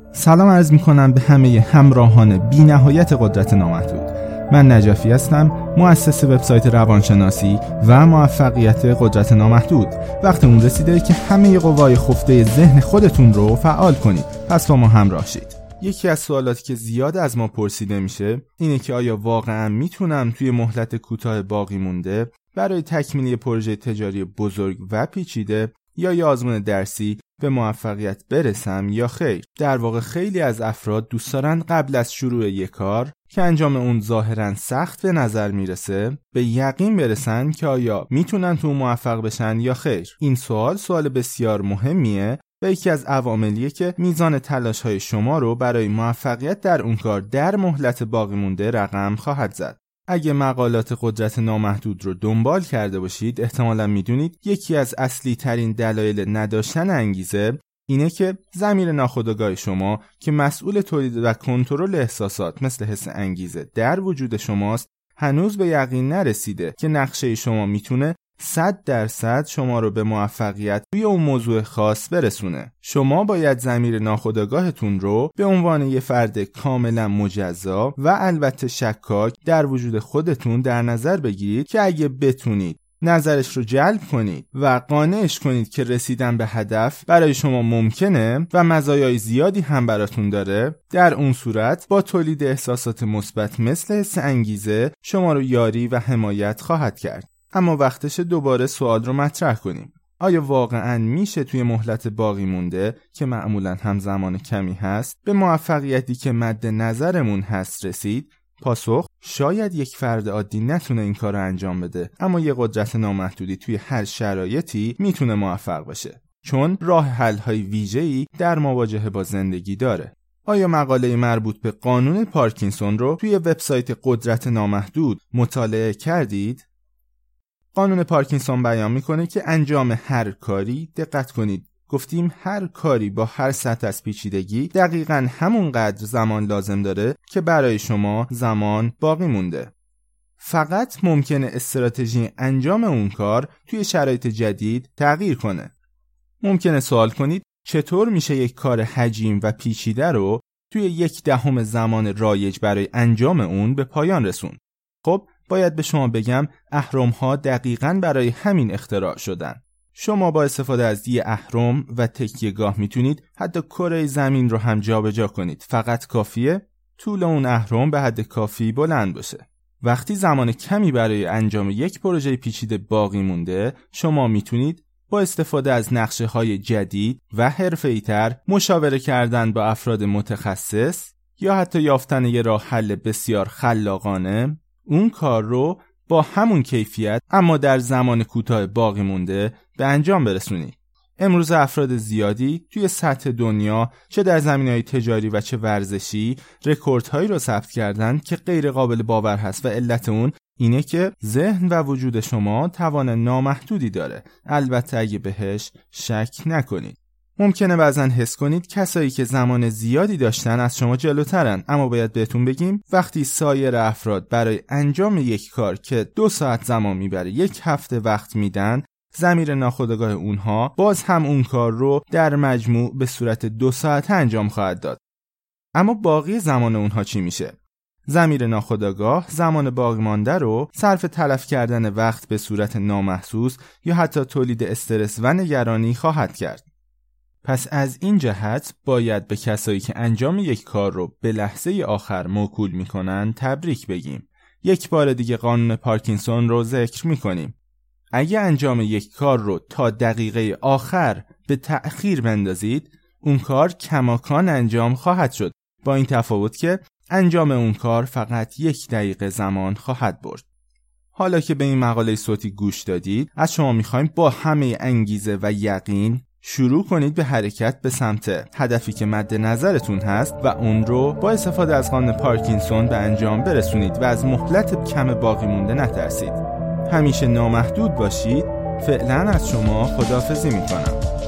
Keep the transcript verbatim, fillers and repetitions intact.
سلام عرض میکنم به همه همراهان بی نهایت قدرت نامحدود. من نجفی هستم، مؤسس وبسایت روانشناسی و موفقیت قدرت نامحدود. وقت اون رسیده که همه قوای خفته ذهن خودتون رو فعال کنید. پس با ما همراه شید. یکی از سوالاتی که زیاد از ما پرسیده میشه اینه که آیا واقعا میتونم توی مهلت کوتاه باقی مونده برای تکمیل پروژه تجاری بزرگ و پیچیده یا یه آزمون درسی به موفقیت برسم یا خیر؟ در واقع خیلی از افراد دوست دارن قبل از شروع یک کار که انجام اون ظاهراً سخت به نظر میرسه به یقین برسن که آیا میتونن تو موفق بشن یا خیر. این سوال سوال بسیار مهمیه و یکی از عواملیه که میزان تلاش‌های شما رو برای موفقیت در اون کار در مهلت باقی مونده رقم خواهد زد. اگه مقالات قدرت نامحدود رو دنبال کرده باشید احتمالاً میدونید یکی از اصلی ترین دلایل نداشتن انگیزه اینه که ضمیر ناخودآگاه شما که مسئول تولید و کنترل احساسات مثل حس انگیزه در وجود شماست هنوز به یقین نرسیده که نقشه شما میتونه صد درصد شما رو به موفقیت توی اون موضوع خاص برسونه. شما باید ضمیر ناخودآگاهتون رو به عنوان یه فرد کاملا مجزا و البته شکاک در وجود خودتون در نظر بگیرید که اگه بتونید نظرش رو جلب کنید و قانعش کنید که رسیدن به هدف برای شما ممکنه و مزایای زیادی هم براتون داره، در اون صورت با تولید احساسات مثبت مثل حس انگیزه شما رو یاری و حمایت خواهد کرد. اما وقتش دوباره سوال رو مطرح کنیم. آیا واقعاً میشه توی مهلت باقی مونده که معمولاً هم زمان کمی هست به موفقیتی که مد نظرمون هست رسید؟ پاسخ: شاید یک فرد عادی نتونه این کار رو انجام بده، اما یه قدرت نامحدودی توی هر شرایطی میتونه موفق بشه، چون راه حل‌های ویژه‌ای در مواجهه با زندگی داره. آیا مقاله مربوط به قانون پارکینسون رو توی وبسایت قدرت نامحدود مطالعه کردید؟ قانون پارکینسون بیان میکنه که انجام هر کاری، دقت کنید گفتیم هر کاری با هر سطح از پیچیدگی دقیقاً همونقدر زمان لازم داره که برای شما زمان باقی مونده. فقط ممکنه استراتژی انجام اون کار توی شرایط جدید تغییر کنه. ممکنه سوال کنید چطور میشه یک کار حجیم و پیچیده رو توی یک دهم زمان رایج برای انجام اون به پایان رسون؟ خب باید به شما بگم اهرم‌ها دقیقاً برای همین اختراع شدن. شما با استفاده از یه اهرم و تکیه‌گاه میتونید حتی کره زمین رو هم جابجا کنید. فقط کافیه طول اون اهرم به حد کافی بلند باشه. وقتی زمان کمی برای انجام یک پروژه پیچیده باقی مونده، شما میتونید با استفاده از نقشه‌های جدید و حرفه‌ای‌تر مشاوره کردن با افراد متخصص یا حتی یافتن یه راه حل بسیار خلاقانه اون کار رو با همون کیفیت اما در زمان کوتاه باقی مونده به انجام برسونید. امروز افراد زیادی توی سطح دنیا چه در زمینه‌های تجاری و چه ورزشی رکوردهایی رو ثبت کردن که غیر قابل باور هست و علت اون اینه که ذهن و وجود شما توان نامحدودی داره، البته اگه بهش شک نکنید. ممکنه بعضن حس کنید کسایی که زمان زیادی داشتن از شما جلوترن، اما باید بهتون بگیم وقتی سایر افراد برای انجام یک کار که دو ساعت زمان میبره یک هفته وقت میدن، ضمیر ناخودآگاه اونها باز هم اون کار رو در مجموع به صورت دو ساعته انجام خواهد داد. اما باقی زمان اونها چی میشه؟ ضمیر ناخودآگاه زمان باقی مانده رو صرف تلف کردن وقت به صورت نامحسوس یا حتی تولید استرس و نگرانی خواهد کرد. پس از این جهت باید به کسایی که انجام یک کار رو به لحظه آخر موکول میکنن تبریک بگیم. یک بار دیگه قانون پارکینسون رو ذکر میکنیم. اگه انجام یک کار رو تا دقیقه آخر به تأخیر بندازید، اون کار کماکان انجام خواهد شد، با این تفاوت که انجام اون کار فقط یک دقیقه زمان خواهد برد. حالا که به این مقاله صوتی گوش دادید، از شما میخوایم با همه انگیزه و یقین شروع کنید به حرکت به سمت هدفی که مد نظرتون هست و اون رو با استفاده از قانون پارکینسون به انجام برسونید و از مهلت کم باقی مونده نترسید. همیشه نامحدود باشید. فعلا از شما خداحافظی میکنم.